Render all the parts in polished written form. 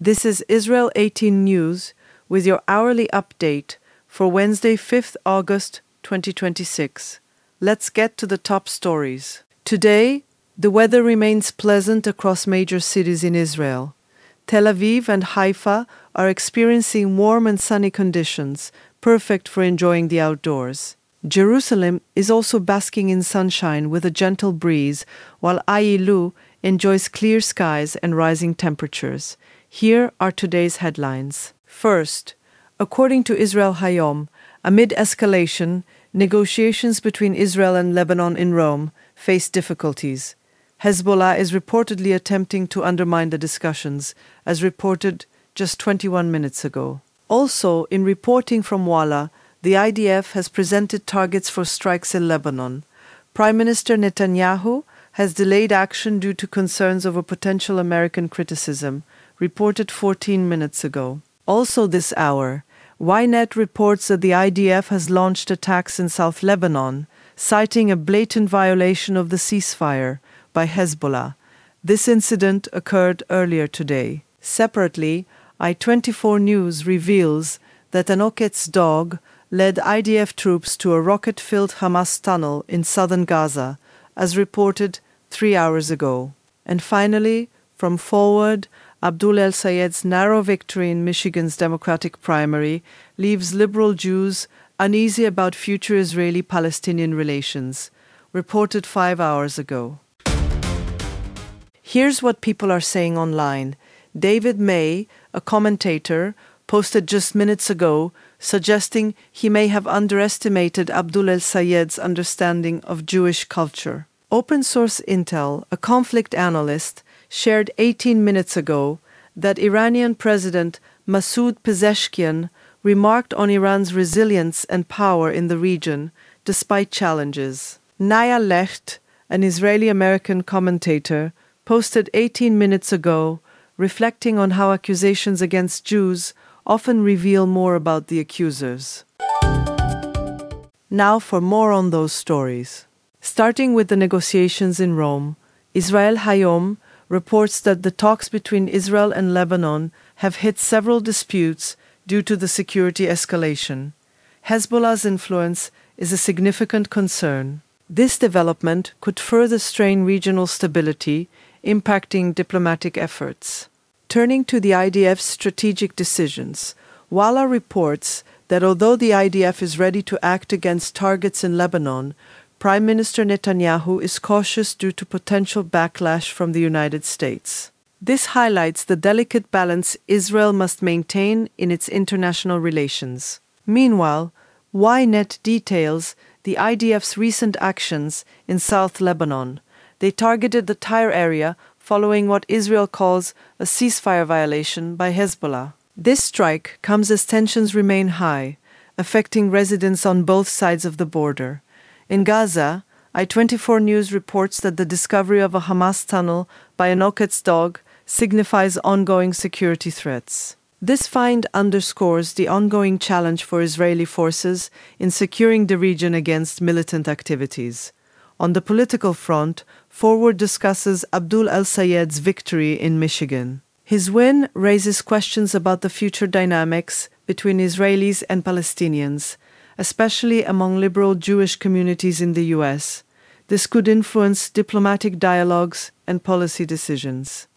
This is Israel 18 News with your hourly update for Wednesday, 5th August 2026. Let's get to the top stories. Today, the weather remains pleasant across major cities in Israel. Tel Aviv and Haifa are experiencing warm and sunny conditions, perfect for enjoying the outdoors. Jerusalem is also basking in sunshine with a gentle breeze, while Ailu enjoys clear skies and rising temperatures. Here are today's headlines. First, according to Israel Hayom, amid escalation, negotiations between Israel and Lebanon in Rome face difficulties. Hezbollah is reportedly attempting to undermine the discussions, as reported just 21 minutes ago. Also, in reporting from Walla, the IDF has presented targets for strikes in Lebanon. Prime Minister Netanyahu has delayed action due to concerns over potential American criticism, reported 14 minutes ago. Also this hour, Ynet reports that the IDF has launched attacks in South Lebanon, citing a blatant violation of the ceasefire by Hezbollah. This incident occurred earlier today. Separately, I24 News reveals that an Oketz dog led IDF troops to a rocket-filled Hamas tunnel in southern Gaza, as reported 3 hours ago. And finally, from Forward, Abdul El-Sayed's narrow victory in Michigan's Democratic primary leaves liberal Jews uneasy about future Israeli-Palestinian relations, reported 5 hours ago. Here's what people are saying online. David May, a commentator, posted just minutes ago, suggesting he may have underestimated Abdul El-Sayed's understanding of Jewish culture. Open Source Intel, a conflict analyst, shared 18 minutes ago that Iranian President Masoud Pezeshkian remarked on Iran's resilience and power in the region despite challenges. Naya Lecht, an Israeli-American commentator, posted 18 minutes ago reflecting on how accusations against Jews often reveal more about the accusers. Now for more on those stories. Starting with the negotiations in Rome, Israel Hayom reports that the talks between Israel and Lebanon have hit several disputes due to the security escalation. Hezbollah's influence is a significant concern. This development could further strain regional stability, impacting diplomatic efforts. Turning to the IDF's strategic decisions, Walla reports that although the IDF is ready to act against targets in Lebanon, Prime Minister Netanyahu is cautious due to potential backlash from the United States. This highlights the delicate balance Israel must maintain in its international relations. Meanwhile, Ynet details the IDF's recent actions in South Lebanon. They targeted the Tyre area following what Israel calls a ceasefire violation by Hezbollah. This strike comes as tensions remain high, affecting residents on both sides of the border. In Gaza, I24 News reports that the discovery of a Hamas tunnel by an Oketz dog signifies ongoing security threats. This find underscores the ongoing challenge for Israeli forces in securing the region against militant activities. On the political front, Forward discusses Abdul El-Sayed's victory in Michigan. His win raises questions about the future dynamics between Israelis and Palestinians, especially among liberal Jewish communities in the U.S. This could influence diplomatic dialogues and policy decisions.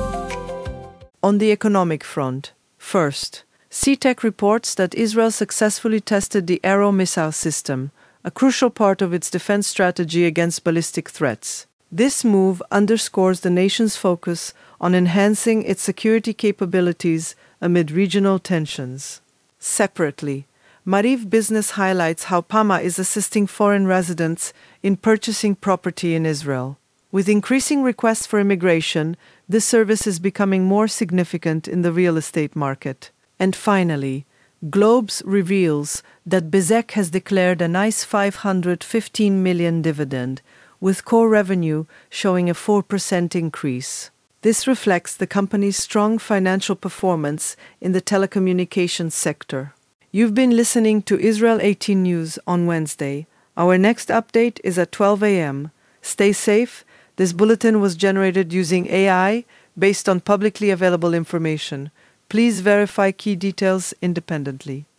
On the economic front, first, CTEC reports that Israel successfully tested the Arrow missile system, a crucial part of its defense strategy against ballistic threats. This move underscores the nation's focus on enhancing its security capabilities amid regional tensions. Separately, Mariv Business highlights how PAMA is assisting foreign residents in purchasing property in Israel. With increasing requests for immigration, this service is becoming more significant in the real estate market. And finally, Globes reveals that Bezeq has declared a nice $515 million dividend, with core revenue showing a 4% increase. This reflects the company's strong financial performance in the telecommunications sector. You've been listening to Israel 18 News on Wednesday. Our next update is at 12 a.m. Stay safe. This bulletin was generated using AI, based on publicly available information. Please verify key details independently.